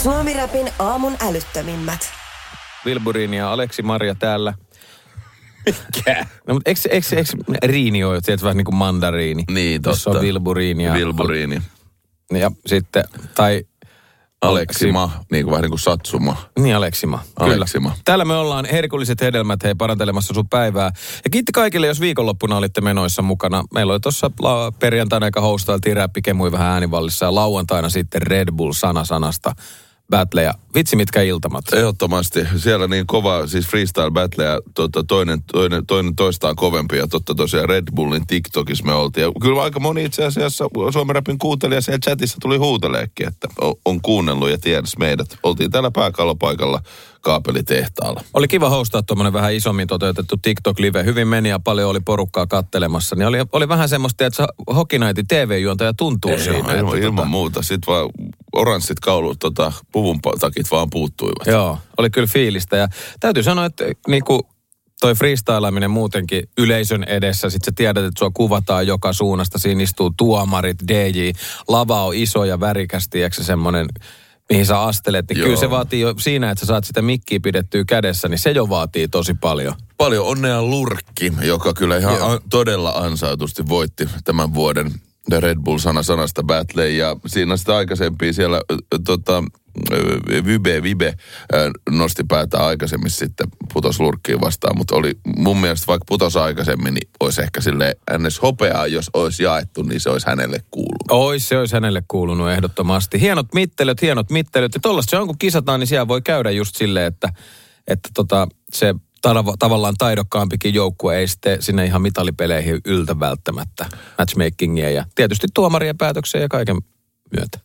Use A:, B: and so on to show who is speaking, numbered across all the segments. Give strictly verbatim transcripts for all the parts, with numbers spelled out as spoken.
A: Suomi-räpin aamun älyttömimmät.
B: Vilburini ja Aleksi Maria täällä.
C: Mikä?
B: No, mutta eikö, eikö, eikö riini ole, että vähän niin kuin mandariini?
C: Niin, totta.
B: Jossa on Vilburini ja...
C: Vilburini.
B: Ja sitten, tai...
C: Aleksima, niin kuin vähän niin kuin Satsuma.
B: Niin, Aleksima.
C: Aleksima.
B: Kyllä. Täällä me ollaan herkulliset hedelmät, hei, parantelemassa sun päivää. Ja kiitti kaikille, jos viikonloppuna olitte menoissa mukana. Meillä oli tuossa perjantaina, eikä houstailtiin räppikemui vähän äänivallissa. Ja lauantaina sitten Red Bull sana sanasta battle. Ja vitsi mitkä iltamat.
C: Ehdottomasti. Siellä niin kova, siis freestyle battle ja tota, toinen, toinen, toinen toistaan kovempi. Ja totta tosiaan Red Bullin TikTokissa me oltiin. Ja kyllä aika moni itse asiassa Suomen Rapin kuuntelija siellä chatissa tuli huuteleekin, että on, on kuunnellut ja tiedäs meidät. Oltiin täällä pääkallopaikalla kaapelitehtaalla.
B: Oli kiva hostaa tuommoinen vähän isommin toteutettu TikTok-live. Hyvin meni ja paljon oli porukkaa kattelemassa. Niin oli, oli vähän semmoista, että Hockey Nightin T V-juontaja tuntuu
C: Ei,
B: siinä.
C: Ilman, ilman, ilman tota... muuta. Sitten vaan oranssit kaulut, tota, puvun takit vaan puuttuivat.
B: Joo, oli kyllä fiilistä. Ja täytyy sanoa, että niinku toi freestylaaminen muutenkin yleisön edessä. Sitten sä tiedät, että sua kuvataan joka suunnasta. Siinä istuu tuomarit, D J. Lava on iso ja värikäs, tiedätkö semmoinen... mihin sä astelet, niin Joo. kyllä se vaatii jo siinä, että sä saat sitä mikkiä pidettyä kädessä, niin se jo vaatii tosi paljon.
C: Paljon onnea Lurkki, joka kyllä ihan a- todella ansautusti voitti tämän vuoden Red Bull sana sanasta battle. Ja siinä sitä aikaisempia siellä tota, Vibe Vibe nosti päätään aikaisemmin sitten putos Lurkkiin vastaan, mutta oli mun mielestä vaikka putos aikaisemmin, niin olisi ehkä silleen ns. Hopeaa, jos olisi jaettu, niin se olisi hänelle kuulunut.
B: Ois, se olisi hänelle kuulunut ehdottomasti. Hienot mittelöt, hienot mittelöt. Ja tollaista se on, kun kisataan, niin siellä voi käydä just silleen, että, että tota, se tav- tavallaan taidokkaampikin joukkue ei sitten sinne ihan mitalipeleihin yltä välttämättä matchmakingia ja tietysti tuomarien päätöksiä ja kaiken myötä.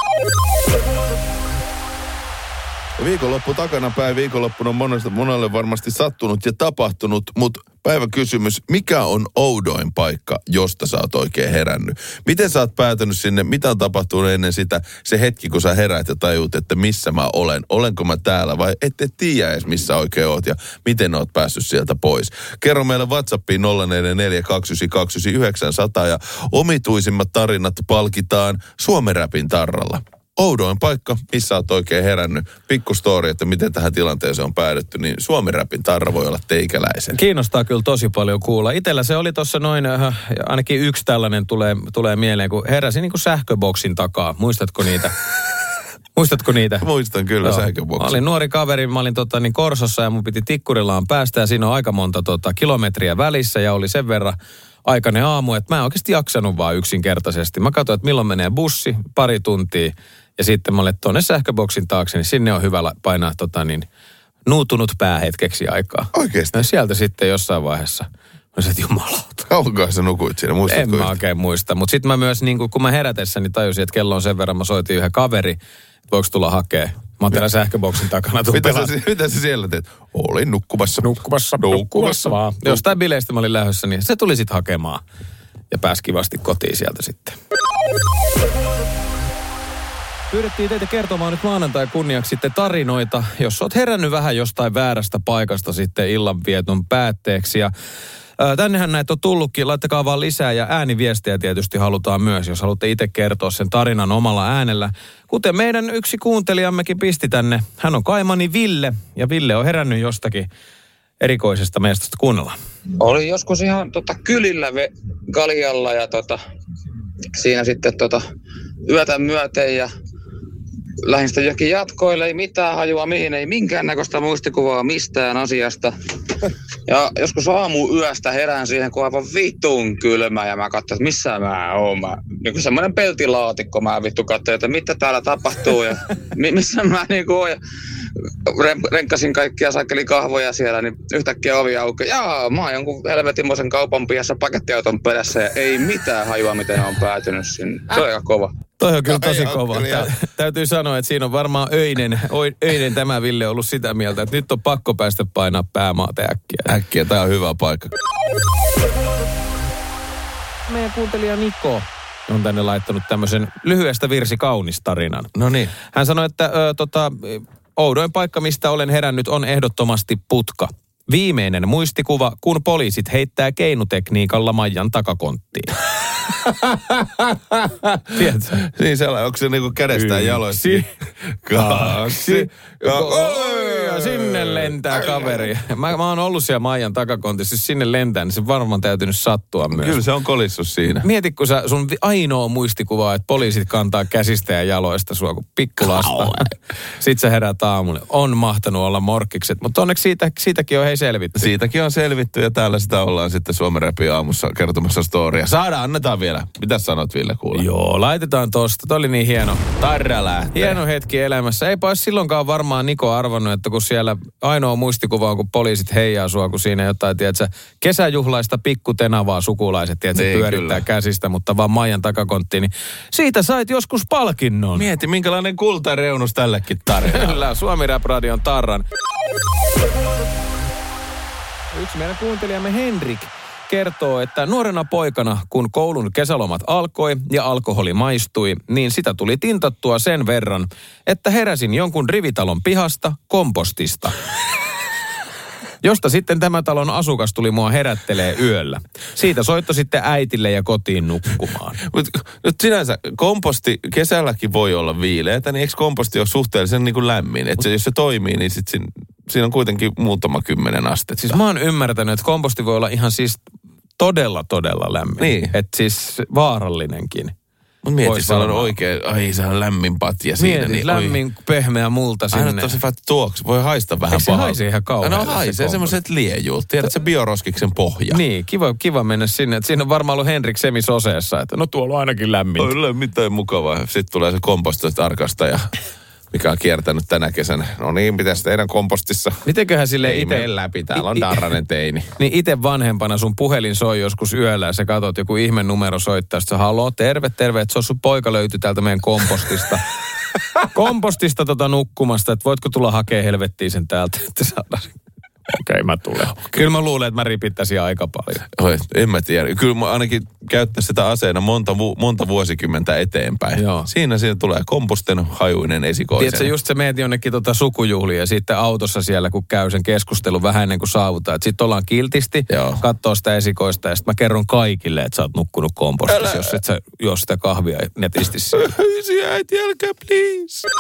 C: Viikonloppu takanapäin. Viikonloppuna on monesta, monelle varmasti sattunut ja tapahtunut, mutta päiväkysymys, mikä on oudoin paikka, josta sä oot oikein herännyt? Miten sä oot päätynyt sinne? Mitä on tapahtunut ennen sitä, se hetki, kun sä heräät ja tajuut, että missä mä olen? Olenko mä täällä vai ette tiedä edes, missä oikein oot ja miten oot päässyt sieltä pois? Kerro meille WhatsAppiin nolla neljä neljä kaksi yhdeksän kaksi yhdeksän yhdeksän nolla nolla ja omituisimmat tarinat palkitaan Suomen Rapin tarralla. Oudoin paikka, missä olet oikein herännyt. Pikku story, että miten tähän tilanteeseen on päädytty, niin Suomen Rapin tarra voi olla teikäläisen.
B: Kiinnostaa kyllä tosi paljon kuulla. Itellä se oli tuossa noin, äh, ainakin yksi tällainen tulee, tulee mieleen, kun heräsin niin kuin sähköboksin takaa. Muistatko niitä? Muistatko niitä?
C: Muistan kyllä sähköboksin.
B: Mä olin nuori kaveri, mä olin tota, niin Korsossa ja mun piti Tikkurillaan päästä ja siinä on aika monta tota, kilometriä välissä ja oli sen verran aikainen aamu, että mä en oikeasti jaksanut vaan yksinkertaisesti. Mä katsoin, että milloin menee bussi, pari tuntia. Ja sitten mä olin tuonne sähköboksin taakse, niin sinne on hyvä painaa tota niin, nuutunut pää hetkeksi aikaa.
C: Oikeesti?
B: Ja sieltä sitten jossain vaiheessa, mä sanoin, että jumalauta.
C: Kauankaan sä nukuit siinä, muistatko?
B: En mä oikein muista, mutta sitten mä myös, niin kun mä herätessäni tajusin, että kello on sen verran, mä soitin yhden kaveri, että voiko tulla hakea. Mä oon täällä sähköboksin takana.
C: Mitä sä, mitä sä siellä teet? Olin nukkumassa.
B: Nukkumassa, nukkumassa, nukkumassa vaan. Jostain bileistä mä olin lähdössä, niin se tuli sitten hakemaan. Ja pääsi kivasti kotiin sieltä sitten. Pyydettiin teitä kertomaan nyt maanantai kunniaksi sitten tarinoita, jos oot herännyt vähän jostain väärästä paikasta sitten illanvieton päätteeksi. Ja ää, tännehän näitä on tullutkin, laittakaa vaan lisää ja ääniviestejä tietysti halutaan myös, jos haluatte itse kertoa sen tarinan omalla äänellä. Kuten meidän yksi kuuntelijammekin pisti tänne, hän on Kaimani Ville ja Ville on herännyt jostakin erikoisesta meistä kuunnellaan.
D: Oli joskus ihan tota, kylillä ve- Galjalla ja tota, siinä sitten tota, yötä myöten ja lähdin sitten jokin jatkoille, ei mitään hajua mihin, ei minkäännäköistä muistikuvaa mistään asiasta. Ja joskus aamu yöstä herään siihen, kun aivan vitun kylmä ja mä katsoin, että missä mä oon. Mä, niin kuin semmoinen peltilaatikko mä vittu katsoin, että mitä täällä tapahtuu ja mi- missä mä niin oon. Ja renkkasin kaikkia sakkeli kahvoja siellä, niin yhtäkkiä ovi auki. Jaa, mä oon jonkun helvetimoisen kaupan piassa pakettiauton perässä ja ei mitään hajua, miten on päätynyt sinne. Se on aika kova.
B: Toi on kyllä tosi kova. Tä, täytyy sanoa, että siinä on varmaan öinen, öinen tämä Ville ollut sitä mieltä, että nyt on pakko päästä painaa päämaata äkkiä.
C: Äkkiä, tää on hyvä paikka.
B: Meidän kuuntelija Niko on tänne laittanut tämmöisen lyhyestä virsi kaunis tarinan.
C: No niin.
B: Hän sanoi, että ö, tota, oudoin paikka, mistä olen herännyt, on ehdottomasti putka. Viimeinen muistikuva, kun poliisit heittää keinutekniikalla Maijan takakonttiin. Tiedätkö?
C: Niin sellainen, onko se niinku kädestään jaloista?
B: Yksi,
C: kaksi,
B: Oi, ja sinne lentää kaveri. Mä, mä oon ollut siellä Maijan takakontissa, siis sinne lentää, niin se varmaan täytynyt sattua myös.
C: Kyllä se on kolissut siinä.
B: Mieti, kun sä, sun ainoa muistikuva, että poliisit kantaa käsistä ja jaloista sua kuin pikkulasta. Sitten sä herät aamulle. On mahtanut olla morkkikset, mutta onneksi siitä, siitäkin on hei selvitty.
C: Siitäkin on selvitty ja täällä sitä ollaan sitten Suomen Räpi aamussa kertomassa storia. Saadaan, annetaan vielä. Mitä sanot, Ville, kuule?
B: Joo, laitetaan tosta. Toi oli niin hieno.
C: Tarra lähtee.
B: Hieno hetki elämässä. Eipä olisi silloinkaan varmaan Niko arvannut, että kun siellä ainoa muistikuva on, kun poliisit heijaa sua, kun siinä jotain, tiedätkö, kesäjuhlaista pikkutenavaa sukulaiset, tiedätkö,
C: niin,
B: pyörittää
C: kyllä. käsistä,
B: mutta vaan Maijan takakonttiin, niin siitä sait joskus palkinnon.
C: Mieti, minkälainen kultareunus tällekin tarinaan.
B: Kyllä, Suomi Rap Radion Tarran. Yksi meidän kuuntelijamme Henrik kertoo, että nuorena poikana, kun koulun kesälomat alkoi ja alkoholi maistui, niin sitä tuli tintattua sen verran, että heräsin jonkun rivitalon pihasta kompostista. Josta sitten tämä talon asukas tuli mua herättelee yöllä. Siitä soitto sitten äitille ja kotiin nukkumaan.
C: Mutta nyt sinänsä komposti kesälläkin voi olla viileätä, niin eikö komposti ole suhteellisen niin kuin lämmin? Että jos se toimii, niin sit siinä, siinä on kuitenkin muutama kymmenen astetta.
B: Siis mä oon ymmärtänyt, että komposti voi olla ihan siis todella, todella lämmin.
C: Niin.
B: Että siis vaarallinenkin.
C: Mutta mieti,
B: Vois
C: se on
B: varmaan.
C: oikein, ai se on lämmin patja siinä.
B: Mieti,
C: niin,
B: lämmin,
C: oi.
B: pehmeä multa sinne.
C: Aina tosi vähän tuoksu, voi haista vähän
B: Eikö se
C: pahalta.
B: haise ihan kauhealle
C: No
B: se
C: haisee
B: komposti?
C: semmoiset liejuut. Tiedät se bioroskiksen pohja.
B: Niin, kiva, kiva mennä sinne. Et siinä on varmaan ollut Henrik semisoseessa, että no tuolla on ainakin lämmin.
C: Ei ole mitään mukavaa. Sitten tulee se kompostitarkastaja, mikä on kiertänyt tänä kesänä. No niin, pitäisi teidän kompostissa.
B: Mitenköhän sille
C: Ei
B: itse...
C: mene läpi, täällä on darranen teini.
B: Niin itse vanhempana sun puhelin soi joskus yöllä ja sä katot joku ihme numero soittaa. Sitten sä haloo, terve, terve, että se on sun poika löytyi täältä meidän kompostista. kompostista tota nukkumasta, että voitko tulla hakea helvettiin sen täältä, että saadaan. Okei, okay, mä tulen. Okay. Kyllä mä luulen, että mä ripittäisin aika paljon.
C: Oi, en mä tiedä. Kyllä mä ainakin käyttäisin sitä aseena monta, vu- monta vuosikymmentä eteenpäin.
B: Joo.
C: Siinä, siinä tulee komposten hajuinen esikoisen.
B: Tiedätkö, just se meet jonnekin tota sukujuhliin ja sitten autossa siellä, kun käy sen keskustelun vähän ennen kuin saavutaan. Että sitten ollaan kiltisti,
C: Joo.
B: katsoo sitä esikoista ja sitten mä kerron kaikille, että sä oot nukkunut kompostissa,
C: Älä.
B: jos et sä juo sitä kahvia netisti siellä.
C: Hysi äiti, älkää please.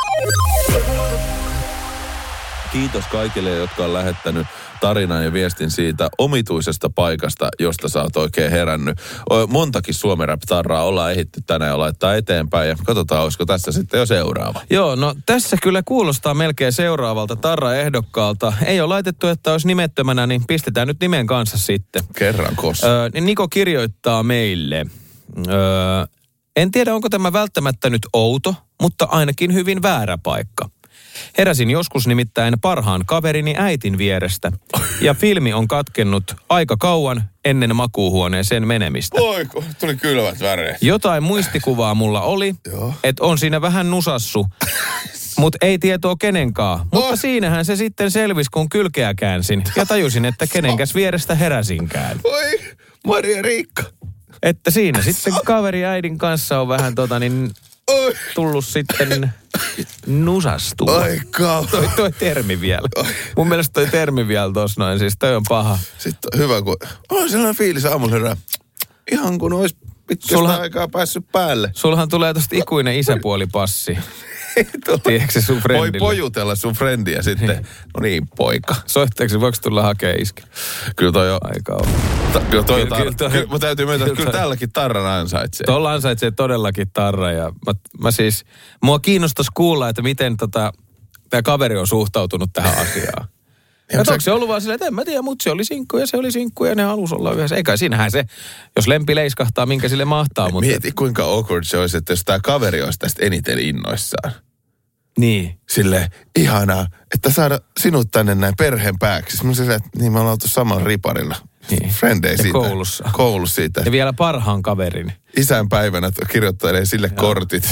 C: Kiitos kaikille, jotka on lähettänyt tarinan ja viestin siitä omituisesta paikasta, josta sä oot oikein herännyt. Montakin Suomen Rap-tarraa ollaan ehditty tänään ja laittaa eteenpäin ja katsotaan, olisiko tässä sitten jo seuraava.
B: Joo, no tässä kyllä kuulostaa melkein seuraavalta tarra-ehdokkaalta. Ei ole laitettu, että olisi nimettömänä, niin pistetään nyt nimen kanssa sitten.
C: Kerran kossa.
B: Öö, niin Niko kirjoittaa meille. Öö, en tiedä, onko tämä välttämättä nyt outo, mutta ainakin hyvin väärä paikka. Heräsin joskus nimittäin parhaan kaverini äitin vierestä. Ja filmi on katkennut aika kauan ennen makuuhuoneeseen menemistä.
C: Oiko, tuli kylmät väreet.
B: Jotain muistikuvaa mulla oli, että on siinä vähän nusassu. Mutta ei tietoa kenenkaan. Mutta
C: Oh.
B: siinähän se sitten selvisi, kun kylkeä käänsin. Ja tajusin, että kenenkäs vierestä heräsinkään.
C: Oi, Maria Riikka.
B: Että siinä sitten kaveri äidin kanssa on vähän tota niin
C: Oi,
B: tullut sitten nusastua.
C: oi kauan.
B: Toi, toi termi vielä. Mun mielestä toi termi vielä tossa noin, siis toi on paha.
C: Sitten on hyvä, kun on sellainen fiilis aamulla herää. Ihan kun olisi pitkästä
B: Sulha-
C: aikaa päässyt päälle.
B: Sulhan tulee tosta ikuinen isäpuolipassi. Tiedätkö se sun
C: Voi
B: friendille?
C: pojutella sun frendiä sitten. No niin, poika.
B: Soittaako se, voiko tulla hakea iskä?
C: Kyllä toi on.
B: Aika on.
C: Ta, kyllä toi on
B: Kyllä-
C: tar-
B: kyllä toi-
C: kyllä, mä täytyy myöntää, että
B: kyllä
C: kyllä
B: toi-
C: tälläkin tarran ansaitsee.
B: Tuolla ansaitsee todellakin tarra ja mä, mä siis, mua kiinnostaisi kuulla, että miten tota, tämä kaveri on suhtautunut tähän asiaan. Ja onko se ollut vaan silleen, että en mä tiedä, mutta se oli sinkku ja se oli sinkku ja ne halusi olla yhdessä. Eikä siinähän se, jos lempi leiskahtaa, minkä sille mahtaa. Mutta...
C: Mieti kuinka awkward se olisi, että jos tämä kaveri olisi tästä eniten innoissaan.
B: Niin.
C: Silleen, ihanaa, että saada sinut tänne näin perheen pääksi. Mä sanoin, että niin me ollaan oltu samalla riparilla.
B: Niin.
C: Frendei
B: Ja
C: siitä.
B: koulussa.
C: Koulussa siitä.
B: Ja vielä parhaan kaverin.
C: Isänpäivänä kirjoittelee sille Joo. kortit.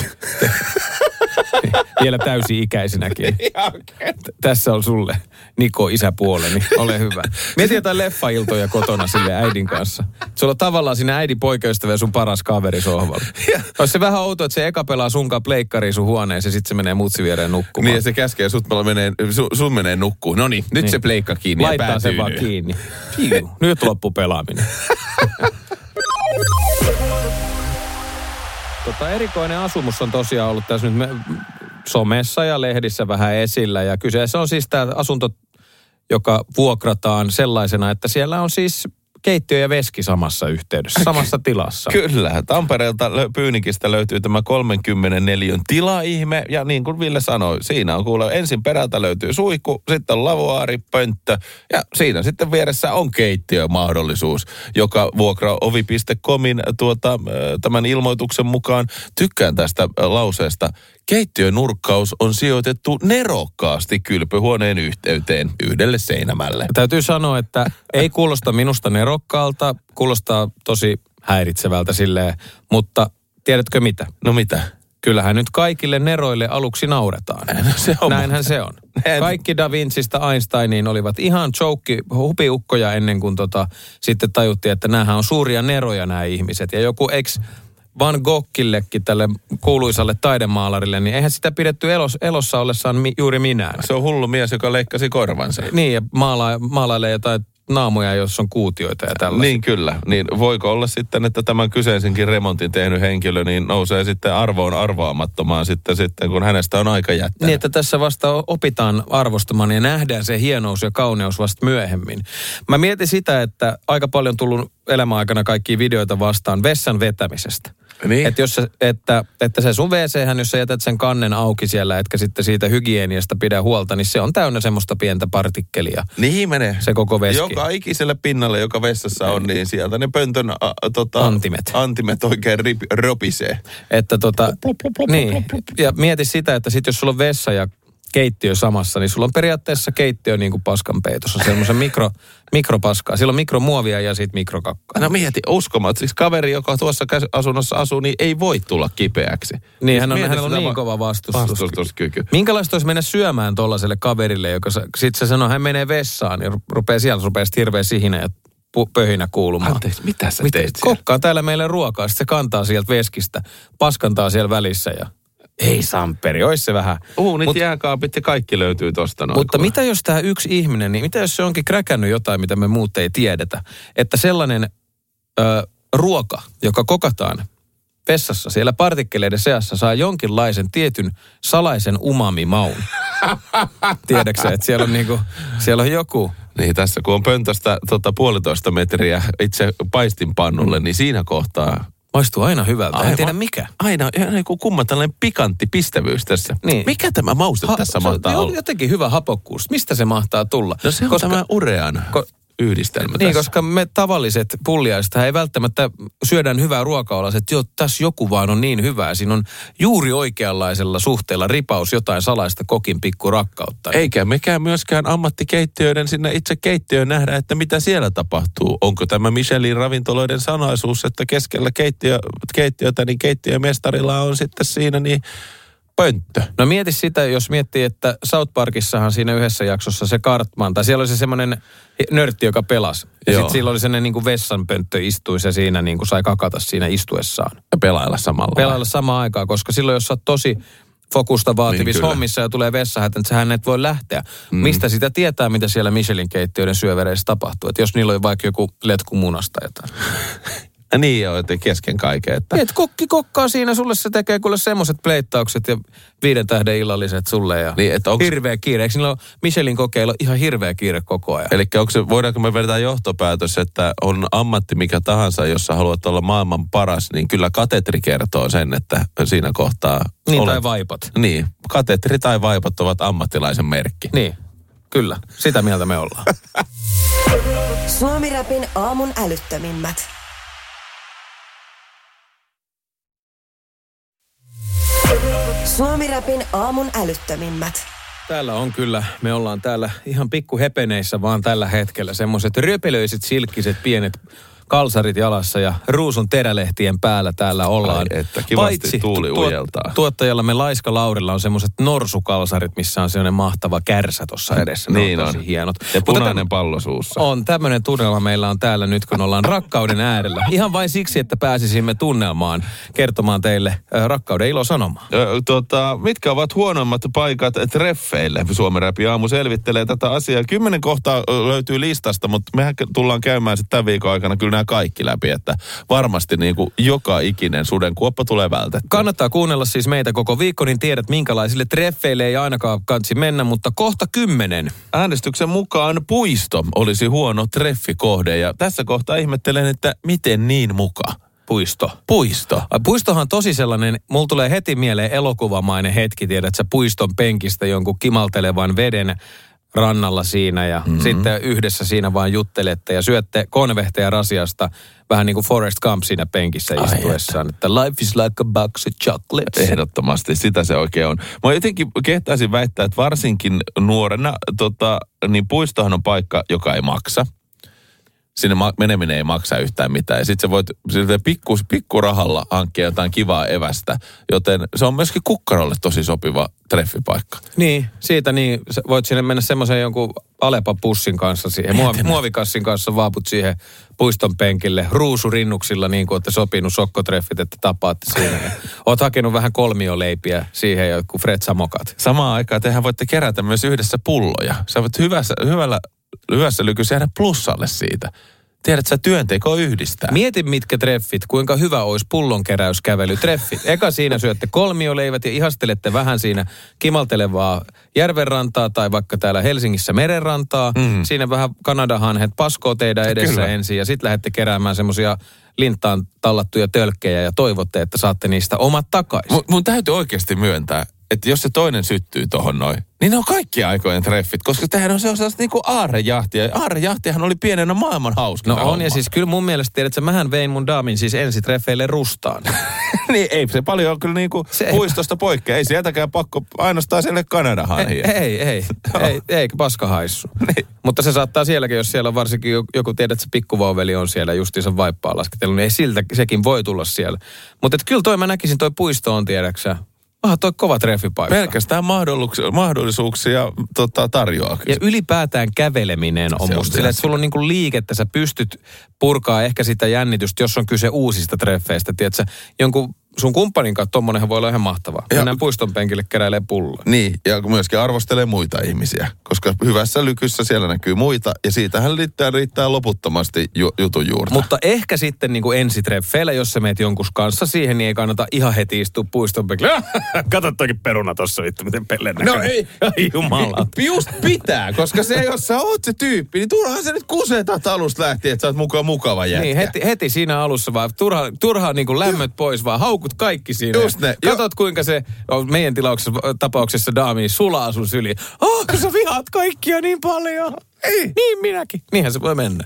B: Vielä täysi-ikäisenäkin. Tässä on sulle, Niko, isäpuoleni. Ole hyvä. Mieti jotain leffailtoja kotona sille äidin kanssa. Sulla on tavallaan siinä äidin poikaystävä ja sun paras kaveri sohvalla. Olisi se vähän outo, että se eka pelaa sunkaan pleikkariin sun huoneeseen ja sitten se menee mutsi viereen nukkumaan.
C: Niin ja se käskee, sut menee, su, sun menee nukkuun. No niin, nyt
B: Niin.
C: se pleikka kiinni
B: Laittaa
C: ja päätyy
B: sen vaan
C: nyt.
B: kiinni. Piu. Nyt loppu pelaaminen. tota, erikoinen asumus on tosiaan ollut tässä nyt me, somessa ja lehdissä vähän esillä. Ja kyseessä on siis tämä asunto, joka vuokrataan sellaisena, että siellä on siis keittiö ja veski samassa yhteydessä, samassa tilassa.
C: Kyllä. Tampereelta Pyynikistä löytyy tämä kolmekymmentäneljä tila-ihme. Ja niin kuin Ville sanoi, siinä on kuule, ensin perältä löytyy suihku, sitten on lavoaari, pönttö. Ja siinä sitten vieressä on keittiömahdollisuus, joka vuokraovi piste comin tuota, tämän ilmoituksen mukaan. Tykkään tästä lauseesta. Keittiönurkkaus on sijoitettu nerokkaasti kylpyhuoneen yhteyteen yhdelle seinämälle.
B: Täytyy sanoa, että ei kuulosta minusta nerokkaalta, kuulostaa tosi häiritsevältä silleen, mutta tiedätkö mitä?
C: No mitä?
B: Kyllähän nyt kaikille neroille aluksi nauretaan.
C: No se on
B: Näinhän se on.
C: En...
B: Kaikki Da Vincistä Einsteiniin olivat ihan joke, hupiukkoja ennen kuin tota, sitten tajuttiin, että näähän on suuria neroja nämä ihmiset. Ja joku ex Van Goghillekin, tälle kuuluisalle taidemaalarille, niin eihän sitä pidetty elos, elossa ollessaan mi, juuri minään.
C: Se on hullu mies, joka leikkasi korvansa.
B: Niin, ja maala, maalailee jotain naamuja, jossa on kuutioita ja tällaisia.
C: Niin kyllä. Niin voiko olla sitten, että tämän kyseisenkin remontin tehnyt henkilö, niin nousee sitten arvoon arvaamattomaan sitten, sitten kun hänestä on aika jättänyt.
B: Niin, että tässä vasta opitaan arvostamaan ja nähdään se hienous ja kauneus vasta myöhemmin. Mä mietin sitä, että aika paljon tullut elämäaikana kaikkia videoita vastaan vessan vetämisestä.
C: Niin.
B: Että, jos se, että, että se sun wc, jos sä jätät sen kannen auki siellä, etkä sitten siitä hygieniasta pidä huolta, niin se on täynnä semmoista pientä partikkelia.
C: Niin menee.
B: Se koko veski.
C: Joka ikiselle pinnalle, joka vessassa on, niin sieltä ne pöntön a, tota,
B: antimet.
C: antimet oikein rip, ropisee.
B: Että tota, niin. Ja mieti sitä, että sit jos sulla on vessa ja keittiö samassa, niin sulla on periaatteessa keittiö niin kuin paskan peitossa, semmoisen mikro, mikropaskaa. Sillä on mikromuovia ja sitten mikrokakkaa.
C: No mieti, uskomat. Siis kaveri, joka tuossa asunnossa asuu, niin ei voi tulla kipeäksi.
B: Niin, hän on, hän on niin kova vastustus.
C: vastustuskyky.
B: Minkälaista olisi mennä syömään tollaiselle kaverille, joka sitten se sanoo, hän menee vessaan ja rupeaa siellä, rupeaa hirveä sihinä ja pöhinä kuulumaan.
C: Anteeksi, mitä sä
B: mitä?
C: teit siellä?
B: Kokkaa täällä meille ruokaa, sitten se kantaa sieltä veskistä, paskantaa siellä välissä ja ei samperi, ois se vähän.
C: Uunit, Mut, jääkaapit ja kaikki löytyy tosta noin.
B: Mutta mitä jos tämä yksi ihminen, niin mitä jos se onkin kräkännyt jotain, mitä me muut ei tiedetä? Että sellainen ö, ruoka, joka kokataan vessassa siellä partikkeleiden seassa, saa jonkinlaisen tietyn salaisen umami-maun. Tiedätkö että siellä on, niinku, siellä on joku...
C: Niin tässä kun on pöntöstä tota, puolitoista metriä itse paistinpannulle, niin siinä kohtaa...
B: Maistuu aina hyvältä,
C: Aivan.
B: En tiedä mikä.
C: Aina, joku kumma tällainen pikantti pistävyys tässä.
B: Niin.
C: Mikä tämä mauste ha, tässä mahtaa
B: on
C: olla?
B: Jotenkin hyvä hapokkuus. Mistä se mahtaa tulla?
C: No se on koska, tämä urean ko, yhdistelmä
B: Niin,
C: tässä.
B: koska me tavalliset pulliaiset ei välttämättä syödään hyvää ruokaa, että joo, tässä joku vaan on niin hyvää. Siinä on juuri oikeanlaisella suhteella ripaus jotain salaista kokin pikku rakkautta.
C: Eikä mekään myöskään ammattikeittiöiden sinne itse keittiöön nähdä, että mitä siellä tapahtuu. Onko tämä Michelin ravintoloiden sanaisuus, että keskellä keittiö, keittiötä, niin keittiömestarilla on sitten siinä niin pönttö.
B: No mieti sitä, jos miettii, että South Parkissahan siinä yhdessä jaksossa se Cartman, tai siellä oli se semmoinen nörtti, joka pelasi. Ja sitten sillä oli sellainen niin kuin vessanpönttö istui se siinä, niin kuin sai kakata siinä istuessaan.
C: Ja pelailla samalla.
B: Pelailla samaan aikaan, koska silloin jos sä oot tosi fokusta vaativissa niin, hommissa ja tulee vessahätä, että sähän et voi lähteä. Mm. Mistä sitä tietää, mitä siellä Michelin-keittiöiden syövereissä tapahtuu? Että jos niillä on vaikka joku letku munasta jotain.
C: Niin joo, että kesken kaiken. Että...
B: Et kokki kokkaa siinä, sulle se tekee kuule semmoiset pleittaukset ja viiden tähden illalliset sulle ja
C: niin, että onks...
B: hirveä kiire. Eikö niillä ole Michelin kokeilla ihan hirveä kiire koko ajan?
C: Eli voidaanko me vedetään johtopäätös, että on ammatti mikä tahansa, jossa haluat olla maailman paras, niin kyllä katetri kertoo sen, että siinä kohtaa...
B: Niin,
C: olet...
B: tai vaipat.
C: Niin, katetri tai vaipat ovat ammattilaisen merkki.
B: Niin, kyllä. Sitä mieltä me ollaan.
A: Suomi-rapin aamun älyttömimmät. Suomi-rapin aamun älyttömimmät.
B: Täällä on kyllä, me ollaan täällä ihan pikku hepeneissä vaan tällä hetkellä. Semmoiset röpelöiset, silkkiset, pienet kalsarit jalassa ja ruusun terälehtien päällä täällä ollaan.
C: Ai että, kivasti Paitsi tuuli tu- ujeltaa.
B: Tuottajallamme Laiska Laurilla on semmoiset norsukalsarit, missä on semmoinen mahtava kärsä tuossa edessä. Ne
C: niin
B: on.
C: on.
B: Tosi hienot.
C: Ja punainen täm- pallo suussa.
B: On, tämmöinen tunnelma meillä on täällä nyt, kun ollaan rakkauden äärellä. Ihan vain siksi, että pääsisimme tunnelmaan kertomaan teille äh, rakkauden ilosanomaa.
C: Ö, tota, mitkä ovat huonommat paikat treffeille? Suomen Räpi aamu selvittelee tätä asiaa. Kymmenen kohtaa löytyy listasta, mutta mehän tullaan käymään sitten tämän viikon aikana kyllä nämä kaikki läpi, että varmasti niin kuin joka ikinen sudenkuoppa tulee vältetty.
B: Kannattaa kuunnella siis meitä koko viikko, niin tiedät minkälaisille treffeille ei ainakaan kansi mennä, mutta kohta kymmenen.
C: Äänestyksen mukaan puisto olisi huono treffikohde ja tässä kohtaa ihmettelen, että miten niin muka?
B: Puisto.
C: Puisto.
B: Puistohan on tosi sellainen, mulla tulee heti mieleen elokuvamainen hetki, tiedät sä, puiston penkistä jonkun kimaltelevan veden rannalla siinä ja mm-hmm. sitten yhdessä siinä vaan juttelette ja syötte konvehteja rasiasta vähän niin kuin Forrest Gump siinä penkissä Ai istuessaan, että life is like a box of chocolates.
C: Ehdottomasti, sitä se oikein on. Mä jotenkin kehtaisin väittää, että varsinkin nuorena, tota, niin puistohan on paikka, joka ei maksa. Sinne ma- meneminen ei maksa yhtään mitään. Ja sit sä voit pikku, pikkurahalla hankkia jotain kivaa evästä. Joten se on myöskin kukkarolle tosi sopiva treffipaikka.
B: Niin, siitä niin. Sä voit sinne mennä semmoisen jonkun Alepa-pussin kanssa siihen. Muovi, muovikassin kanssa vaaput siihen puiston penkille. Ruusurinnuksilla niin kuin olette sopinut sokkotreffit, että tapaatte siinä. Ja oot hakenut vähän kolmioleipiä siihen joku fretsamokat.
C: Samaan aikaan tehän voitte kerätä myös yhdessä pulloja. Sä voit hyvässä, hyvällä... lyhyessä lykyssä jäädä plussalle siitä. Tiedät, sä työnteko yhdistää.
B: Mieti mitkä treffit, kuinka hyvä olisi pullonkeräyskävelytreffit. Eka siinä syötte kolmioleivät ja ihastelette vähän siinä kimaltelevaa järvenrantaa tai vaikka täällä Helsingissä merenrantaa. Mm. Siinä vähän Kanadahanhet paskoo teidän edessä Kyllä. ensin ja sitten lähdette keräämään semmoisia linttaan tallattuja tölkkejä ja toivotte, että saatte niistä omat takaisin.
C: Mun, mun täytyy oikeasti myöntää, että jos se toinen syttyy tohon noin, niin ne on kaikki aikojen treffit, koska tämähän on sellaista niinku aarrejahtia. Aarrejahtihan oli pienenä maailman hauska.
B: No on homma. Ja siis kyllä mun mielestä tiedät, että mähän vein mun daamin siis ensitreffeille Rustaan.
C: Niin ei se paljon on kyllä niinku se puistosta poikkea. Ei sieltäkään pakko ainoastaan sille Kanadahanhiin.
B: Ei, ei, ei, ei, ei paska haissu. Niin. Mutta se saattaa sielläkin, jos siellä on varsinkin joku, tiedät, että se pikkuvauveli on siellä justiinsa vaippaa lasketellut, niin ei siltä, sekin voi tulla siellä. Mutta kyllä toi mä näkisin, toi puisto on, tiedäksä. Ah, toi kova treffipaikka.
C: Pelkästään mahdollisuuksia, mahdollisuuksia tota, tarjoaa.
B: Ja ylipäätään käveleminen on, on musta sillä, että sulla on niinku liikettä, sä pystyt purkaa ehkä sitä jännitystä, jos on kyse uusista treffeistä. Tiedätkö, jonkun sun kumppanin kanssa tommonenhan voi olla ihan mahtavaa. Mennään puiston penkille keräilee pulloa.
C: Niin, ja myöskin arvostelee muita ihmisiä, koska hyvässä lykyssä siellä näkyy muita, ja siitähän riittää, riittää loputtomasti ju- jutun juurta.
B: Mutta ehkä sitten niin kuin ensitreffeillä, jos sä meet jonkun kanssa siihen, niin ei kannata ihan heti istua puiston penkille. Kato toikin peruna tossa vittu, miten pellen näkyy.
C: No ei.
B: Jumala.
C: Just pitää, koska se, jos sä oot se tyyppi, niin turhaan sä nyt kusetat alusta lähtien, että sä oot mukaan mukava jätkä.
B: Niin, heti, heti siinä alussa vaan turhaa, turhaa niin kuin lämmöt pois, vaan haukut kaikki siinä.
C: Just ne.
B: Katot kuinka se meidän tilauksessa, tapauksessa daami sulaa sun syliin. Oh, kun sä vihaat kaikkia niin paljon. Ei. Niin minäkin. Niinhän se voi mennä.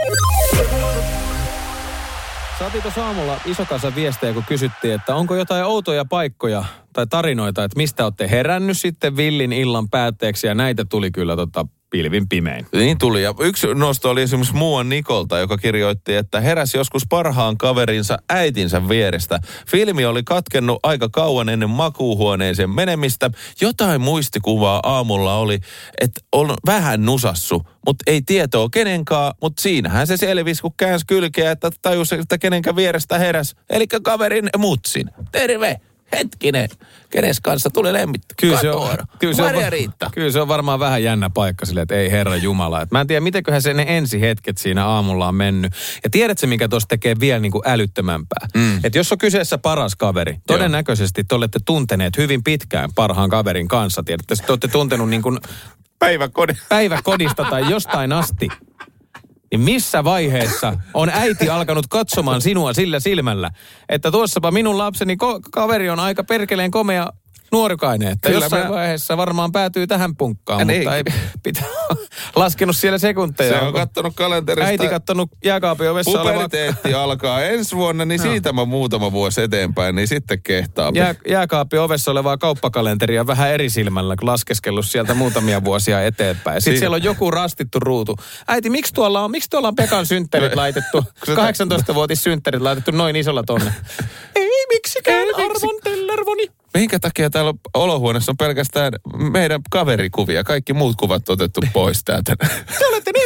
B: Saatiin tuossa aamulla iso kasa viestejä, kun kysyttiin, että onko jotain outoja paikkoja tai tarinoita, että mistä olette herännyt sitten villin illan päätteeksi, ja näitä tuli kyllä tota pilvin pimein.
C: Niin tuli, ja yksi nosto oli esimerkiksi Muuan Nikolta, joka kirjoitti, että heräsi joskus parhaan kaverinsa äitinsä vierestä. Filmi oli katkennut aika kauan ennen makuuhuoneeseen menemistä. Jotain muistikuvaa aamulla oli, että on vähän nusassu, mutta ei tietoa kenenkaan, mutta siinähän se selvisi, kun käänsi kylkeä, että tajusi, että kenenkä vierestä heräsi. Eli kaverin mutsin. Terve! Hetkinen, kenes kanssa tuli lemmitty?
B: Kyllä se on, kyllä se on,
C: Riitta.
B: Kyllä se on varmaan vähän jännä paikka silleen, että ei herra jumala. Et mä en tiedä, mitenköhän se ne ensi hetket siinä aamulla on mennyt. Ja tiedätkö, mikä tuossa tekee vielä niin kuin älyttömämpää? Mm. Että jos on kyseessä paras kaveri, todennäköisesti te olette tunteneet hyvin pitkään parhaan kaverin kanssa. Tiedätte, te olette tuntenut niin kuin
C: päiväkodista.
B: päiväkodista tai jostain asti. Niin missä vaiheessa on äiti alkanut katsomaan sinua sillä silmällä, että tuossapa minun lapseni ko- kaveri on aika perkeleen komea nuorukainen, että
C: Kyllä
B: jossain
C: mä...
B: vaiheessa varmaan päätyy tähän punkkaan,
C: ja
B: mutta ei, ei pitää laskenut siellä sekunteja.
C: Se on kattonut kalenterista.
B: Äiti kattonut jääkaapin ovessa oleva...
C: Puberteetti alkaa ensi vuonna, niin no. siitä mä muutama vuosi eteenpäin, niin sitten kehtaa.
B: Jää, jääkaapin ovessa olevaa kauppakalenteria vähän eri silmällä, kun laskeskellut sieltä muutamia vuosia eteenpäin. Sitten siellä on joku rastittu ruutu. Äiti, miksi tuolla on, miksi tuolla on Pekan synttärit laitettu, kahdeksantoistavuotis synttärit laitettu noin isolla tonne? Ei miksikään, arvon tellervoni.
C: Minkä takia täällä olohuoneessa on pelkästään meidän kaverikuvia? Kaikki muut kuvat otettu pois täältä.
B: Te olette niin hyviä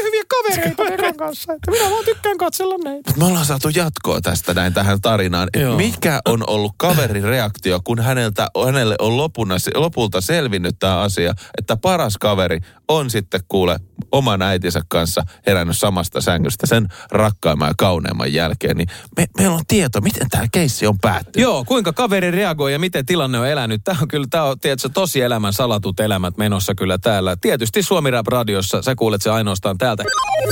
B: kavereita Heran kanssa, että minä vaan tykkään katsella näitä.
C: Me ollaan saatu jatkoa tästä näin tähän tarinaan. Mikä on ollut kaverin reaktio, kun häneltä, hänelle on lopuna, lopulta selvinnyt tämä asia, että paras kaveri on sitten kuule oman äitinsä kanssa herännyt samasta sängystä sen rakkaimman ja kauneimman jälkeen. Niin me, meillä on tieto, miten tämä keissi on päättynyt.
B: Joo, kuinka kaveri reagoi ja miten tilanne on elänyt. Tämä on kyllä, tämä on tietysti tosi elämän salatut elämät menossa kyllä täällä. Tietysti Suomi Rap Radiossa, sä kuulet se ainoastaan täältä.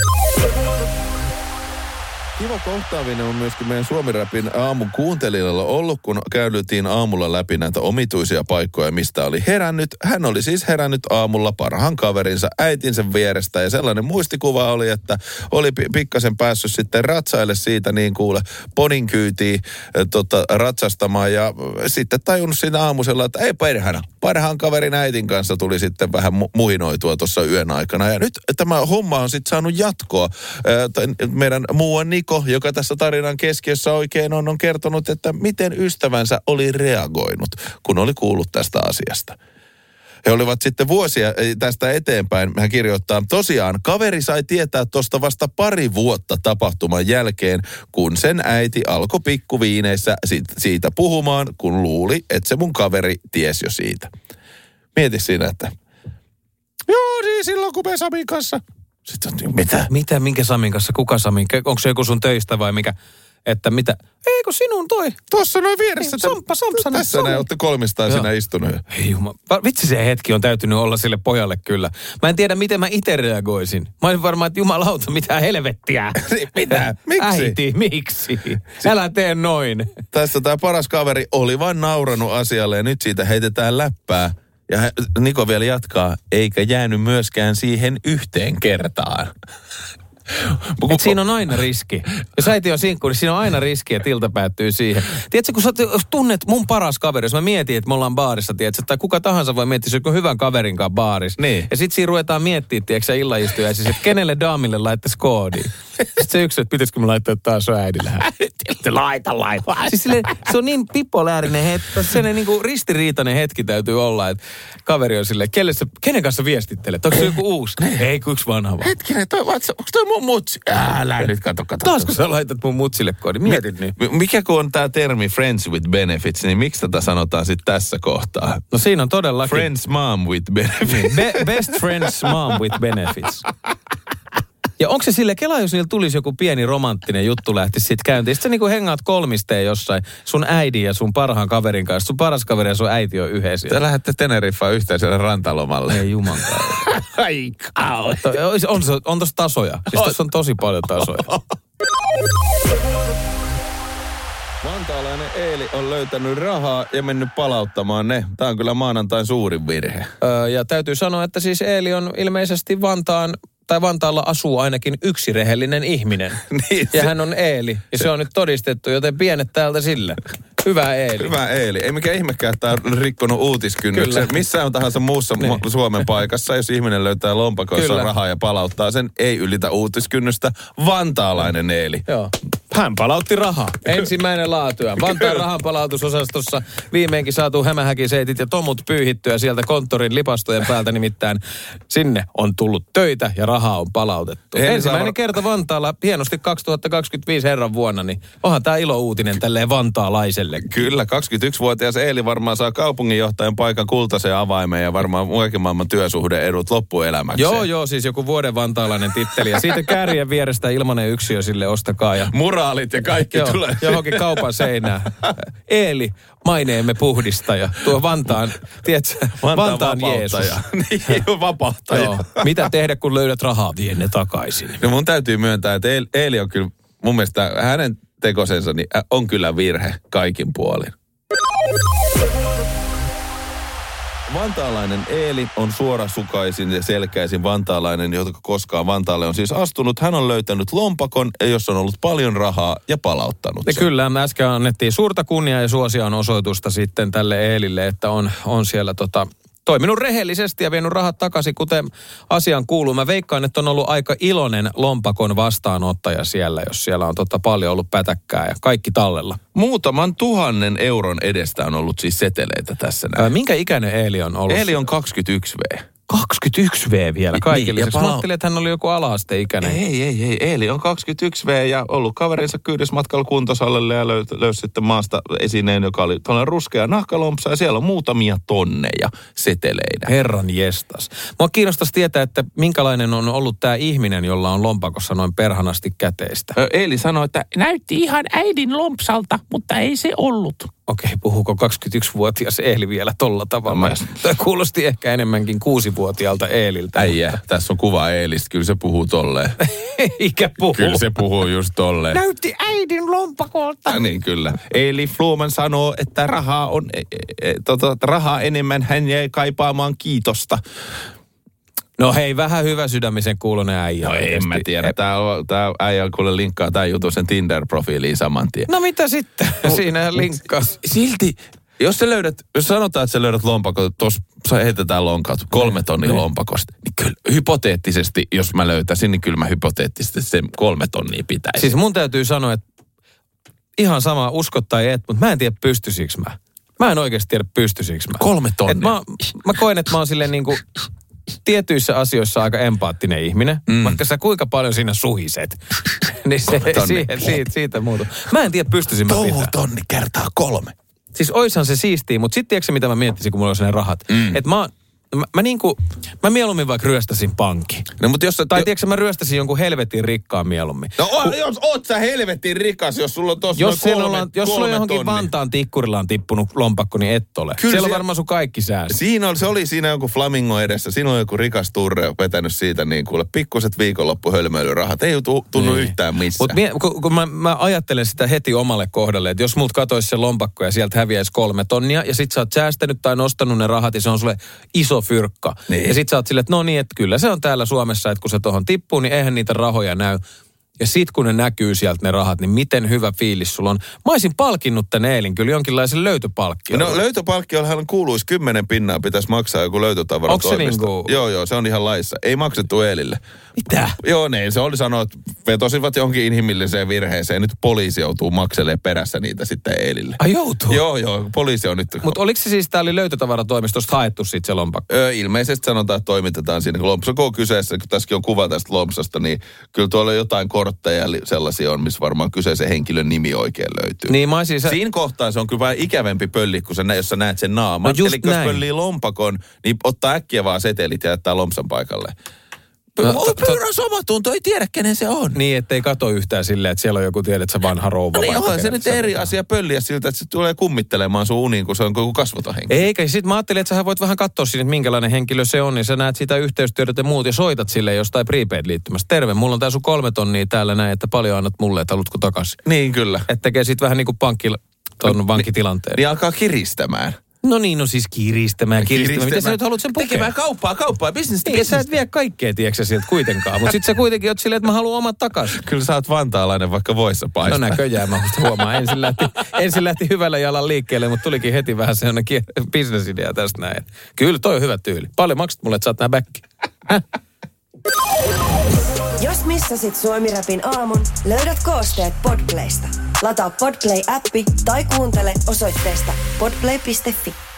C: Kiva kohtaaminen on myöskin meidän Suomi Rapin aamun kuuntelijalla ollut, kun käydyttiin aamulla läpi näitä omituisia paikkoja, mistä oli herännyt. Hän oli siis herännyt aamulla parhaan kaverinsa äitinsä vierestä ja sellainen muistikuva oli, että oli pikkasen päässyt sitten ratsaille siitä niin kuule ponin kyytiin tota, ratsastamaan ja sitten tajunnut siinä aamusella, että ei perhana. Parhaan kaverin äitin kanssa tuli sitten vähän mu- muhinoitua tuossa yön aikana ja nyt tämä homma on sitten saanut jatkoa. Meidän muuan Niko, joka tässä tarinan keskiössä oikein on, on kertonut, että miten ystävänsä oli reagoinut, kun oli kuullut tästä asiasta. He olivat sitten vuosia tästä eteenpäin, hän kirjoittaa, tosiaan kaveri sai tietää tuosta vasta pari vuotta tapahtuman jälkeen, kun sen äiti alkoi pikkuviineissä siitä puhumaan, kun luuli, että se mun kaveri tiesi jo siitä. Mieti siinä, että joo, niin silloin kun me Samin kanssa. Sitten, mitä?
B: Mitä, minkä Samin kanssa? Kuka Samin? Onko se joku sun töistä vai mikä? Että mitä? Eikö sinun toi?
C: Tuossa noin vieressä.
B: Samppa, Sampsanen.
C: Tässä näin olette kolmistaan siinä istunut.
B: Ei jumala. Vitsi se hetki on täytynyt olla sille pojalle kyllä. Mä en tiedä, miten mä itse reagoisin. Mä olisin varmaan, että jumalauta, mitä helvettiä.
C: Mitä? Miksi?
B: Äiti, miksi? Älä tee noin.
C: Tässä tämä paras kaveri oli vain nauranut asialle ja nyt siitä heitetään läppää. Ja Niko vielä jatkaa, eikä jäänyt myöskään siihen yhteen kertaan.
B: Et siinä on aina riski. Jos äiti on sinkku, niin siinä on aina riski, että ilta päättyy siihen. Tiedätkö, kun sä tunnet mun paras kaveri, jos mä mietin, että me ollaan baarissa, tiedätkö, tai kuka tahansa voi miettiä, että hyvän kaverin kanssa baarissa.
C: Niin.
B: Ja sit siinä ruvetaan miettimään, tiedätkö, illaistujaisissa, että kenelle daamille laittaisi koodiin. Sitten se yksi, että pitäisikö me laittaa taas sun äidille. Laita, laita. Siis silleen, se on niin pipoläärinen hetki, sellainen niin kuin ristiriitainen hetki täytyy olla, että kaveri on silleen, kelle sä, kenen kanssa viestittelet? Onko se joku uusi? Ei, kun yksi vanha vaan.
C: Hetkinen, toi, onko toi mun mutsi? Älä nyt, kato, kato.
B: Taas kun sä laitat mun mutsille koodin, mietit niin.
C: Mikä kun on tää termi friends with benefits, niin miksi tätä sanotaan sitten tässä kohtaa?
B: No siinä on todellakin.
C: Friends mom with benefits.
B: Be- best friends mom with benefits. Ja onko se sille, Kela, jos niillä tulisi joku pieni romanttinen juttu lähtisi sitten käyntiin. Sitten sä niinku hengaat kolmisteen jossain sun äidin ja sun parhaan kaverin kanssa. Sun paras kaveri ja sun äiti on yhdessä.
C: Te lähdette Teneriffaan yhteiselle rantalomalle.
B: Ei jumankaan.
C: Ai kauan.
B: On, on, on tossa tasoja. Siis tossa on tosi paljon tasoja.
C: Vantaalainen Eeli on löytänyt rahaa ja mennyt palauttamaan ne. Tämä on kyllä maanantain suurin virhe.
B: Öö, ja täytyy sanoa, että siis Eeli on ilmeisesti Vantaan, tai Vantaalla asuu ainakin yksi rehellinen ihminen.
C: Niin,
B: ja
C: se,
B: hän on Eeli. Ja se on nyt todistettu, joten pienet täältä sille. Hyvä Eeli.
C: Hyvä Eeli. Ei mikään ihmekään, että on rikkonut uutiskynnyksen. Missään tahansa muussa niin. Suomen paikassa, jos ihminen löytää lompakoissa rahaa ja palauttaa sen, ei ylitä uutiskynnystä. Vantaalainen Eeli.
B: Joo. Hän palautti rahaa. Ensimmäinen laatuja. Vantaan rahanpalautusosastossa viimeinkin saatu hämähäkiseitit ja tomut pyyhittyä sieltä konttorin lipastojen päältä, nimittäin sinne on tullut töitä ja rahaa on palautettu. Eeli Ensimmäinen saa... kerta Vantaalla, hienosti kaksituhattakaksikymmentäviisi herran vuonna, niin onhan tämä ilo-uutinen tälleen vantaalaiselle.
C: Kyllä, kaksikymmentäyksivuotias Eeli varmaan saa kaupunginjohtajan paikan kultaisen avaimeen ja varmaan muikin maailman työsuhde-edut loppuelämäkseen.
B: Joo, joo, siis joku vuoden vantaalainen titteli ja siitä kärjen vierestä ilmanen yksiö sille ostakaa ja...
C: Moraalit ja kaikki joo, tulee.
B: Johonkin kaupan seinään. Eeli, maineemme puhdistaja. Tuo Vantaan, tiedätkö, Vantaan, Vantaan Jeesus.
C: Niin, vapahtaja.
B: Joo. Mitä tehdä, kun löydät rahaa, vie ne takaisin.
C: No mun täytyy myöntää, että Eeli on kyllä, mun mielestä hänen tekosensa niin on kyllä virhe kaikin puolin. Vantaalainen Eeli on suorasukaisin ja selkäisin vantaalainen, joka koskaan Vantaalle on siis astunut. Hän on löytänyt lompakon, jossa on ollut paljon rahaa ja palauttanut sen.
B: Kyllä, me äsken annettiin suurta kunniaa ja suosion osoitusta sitten tälle Eelille, että on, on siellä tota... toiminut rehellisesti ja vienyt rahat takaisin, kuten asian kuuluu. Mä veikkaan, että on ollut aika iloinen lompakon vastaanottaja siellä, jos siellä on totta paljon ollut pätäkkää ja kaikki tallella.
C: Muutaman tuhannen euron edestä on ollut siis seteleitä tässä näin.
B: Ää, minkä ikäinen Eeli on ollut?
C: Eeli on kaksikymmentäyksi vuotta.
B: kaksikymmentäyksi vuotta vielä kaikille.
C: Niin,
B: Niin,
C: pala-
B: mä ajattelin, että hän oli joku ala-asteikäinen.
C: Ei, ei, ei. Eeli on kaksikymmentäyksi vuotta ja ollut kaverinsa kyydessä matkalla kuntosalille ja löysi, löysi sitten maasta esineen, joka oli tuollainen ruskea nahkalompsa ja siellä on muutamia tonneja seteleinä.
B: Herran jestas. Mua kiinnostaisi tietää, että minkälainen on ollut tämä ihminen, jolla on lompakossa noin perhanasti käteistä.
C: Ö, Eeli sanoi, että näytti ihan äidin lompsalta, mutta ei se ollut.
B: Okei, puhuuko kaksikymmentäyksivuotias Eeli vielä tolla tavalla?
C: Mä-
B: Tämä kuulosti ehkä enemmänkin kuusivuotiaalta Eeliltä.
C: Äijä, tässä on kuva Eelistä, kyllä se puhuu tolleen.
B: Eikä puhu.
C: Kyllä se puhuu just tolleen.
B: Näytti äidin lompakolta.
C: Ja niin kyllä. Eeli Fluman sanoo, että rahaa on e, e, tota, rahaa enemmän, hän jäi kaipaamaan kiitosta.
B: No hei, vähän hyvä sydämisen kuulonen äijä.
C: No en mä tiedä. Tää, on, tää äijä kuule linkkaa tää juttu sen Tinder-profiiliin saman tien.
B: No mitä sitten? Siinähän linkkaa.
C: Silti, jos sä löydät, jos sanotaan, että sä löydät lompakon, tuossa heitetään lonkat, kolme tonnia
B: ne.
C: lompakosta, niin kyllä hypoteettisesti, jos mä löytäisin, niin kyllä mä hypoteettisesti sen kolme tonnia pitäisi.
B: Siis mun täytyy sanoa, että ihan sama uskot tai et, mutta mä en tiedä pystyisikö mä. Mä en oikeasti tiedä pystyisikö mä.
C: Kolme tonnia.
B: Et mä, mä koen, että mä oon silleen niinku tietyissä asioissa aika empaattinen ihminen, mm. vaikka sä kuinka paljon siinä suhiset. niin se, siihen, siitä, siitä muuta. Mä en tiedä pystyisin mä pitää.
C: tonni kertaa kolme.
B: Siis oishan se siistiä, mutta sitten tiedätkö mitä mä miettisin, kun mulla olisi ne rahat? Mm. Että mä, mä, mä niinku, mä mieluummin vaikka ryöstäisin pankki.
C: No, mutta jos sä,
B: Tai
C: jo,
B: tiedätkö mä ryöstäisin jonkun helvetin rikkaan mieluummin.
C: no on, jos oot sä helvetin rikas, jos sulla on tossa
B: Jos,
C: kolme,
B: ollaan, jos sulla on johonkin
C: tonni.
B: Vantaan tikkurilla on tippunut lompakko, niin et ole.
C: Kyllä
B: Siellä on
C: se-
B: varmaan sun kaikki säästö.
C: Siinä oli, se oli siinä joku flamingo edessä. Siinä oli joku rikas turre vetänyt siitä niin kuule pikkuset viikonloppuhölmöilyrahat. Ei tu- tunnu
B: Niin.
C: yhtään missään.
B: Mutta kun, kun mä, mä ajattelen sitä heti omalle kohdalle, että jos mut katoisi se lompakko ja sieltä häviäisi kolme tonnia, ja sit sä oot säästänyt tai nostanut ne rahat, ja se on sulle iso fyrkka.
C: Niin.
B: Ja sit sä oot silleen, että no niin, että kyllä se on täällä Suomessa, että kun se tohon tippuu, niin eihän niitä rahoja näy. Ja sit kun ne näkyy sieltä ne rahat, niin miten hyvä fiilis sulla on. Mä olisin palkinnut tän Eelin kyllä jonkinlaisen löytöpalkkion.
C: No löytöpalkkiollahan kuuluisi kymmenen pinnaa pitäisi maksaa joku löytötavara
B: Onko se niinku-
C: Joo, joo, se on ihan laissa. Ei maksettu Eelille.
B: Mitä?
C: Joo, ne, se oli sanoa, että vetosivat johonkin inhimilliseen virheeseen. Nyt poliisi joutuu makselemaan perässä niitä sitten Eelille.
B: Ai joutuu?
C: Joo, joo, poliisi on nyt...
B: Mutta oliko se siis, tää oli löytötavaratoimistosta haettu sit se lompakko?
C: Öö, ilmeisesti sanotaan, että toimitetaan siinä. Kun lompsako on kyseessä, kun tässäkin on kuva tästä lompsasta, niin kyllä tuolla jotain kortteja li- sellaisia on, missä varmaan kyseisen henkilön nimi oikein löytyy.
B: Niin mä olisin...
C: Siinä kohtaa se on kyllä vähän ikävämpi pölli, kun sä nä- jos sä näet sen naaman.
B: No just
C: Eli jos
B: näin.
C: pöllii lompakon, niin ottaa äkkiä vaan setelit ja jättää lompsan paikalle.
B: No,
C: No,
B: to- to-
C: Pöyrän somatunto, ei tiedä kenen se on.
B: Niin, ettei kato yhtään silleen, että siellä on joku, tiedät sä vanha rouva.
C: No niin,
B: vaikka,
C: onhan se
B: kenet
C: nyt
B: sä
C: eri
B: pitää.
C: asia pölliä siltä, että se tulee kummittelemaan sun uniin, kun se on joku kasvoton henkilö.
B: Eikä, sit mä ajattelin, että sä voit vähän katsoa sinne, että minkälainen henkilö se on, niin sä näet sitä yhteystiedot ja muut ja soitat sille jostain prepaid-liittymästä. Terve, mulla on tää sun kolme tonnia täällä näin, että paljon annat mulle, että halutko takaisin.
C: Niin kyllä.
B: Että tekee sit vähän niin kuin pankki ton vankitilanteen.
C: Niin alkaa kiristämään.
B: No niin, no siis kiristämään, kiristämään. Miten sä nyt haluat sen pukea?
C: Tekemään kauppaa, kauppaa, business to
B: Niin, sä
C: business.
B: et vie kaikkea, tiedätkö sieltä kuitenkaan. Mutta sit sä kuitenkin oot silleen, että mä haluan omat takaisin.
C: Kyllä sä oot vantaalainen, vaikka voissa paistaa.
B: No näköjään, mä musta huomaan. Ensin lähti, ensin lähti hyvällä jalan liikkeelle, mutta tulikin heti vähän sellainen kier- bisnesidea tästä näin. Kyllä, toi on hyvä tyyli. Paljon maksat mulle, että saat nää backi.
A: Jos missasit Suomi-rapin aamun, löydät koosteet Podplaysta. Lataa Podplay-appi tai kuuntele osoitteesta podplay piste fi.